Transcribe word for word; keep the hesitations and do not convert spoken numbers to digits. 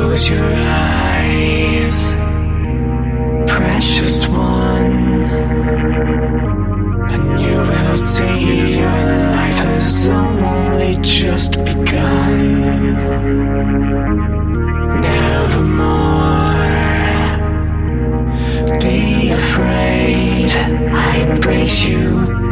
Close your eyes, precious one, and you will see your life has only just begun. Nevermore be afraid, I embrace you.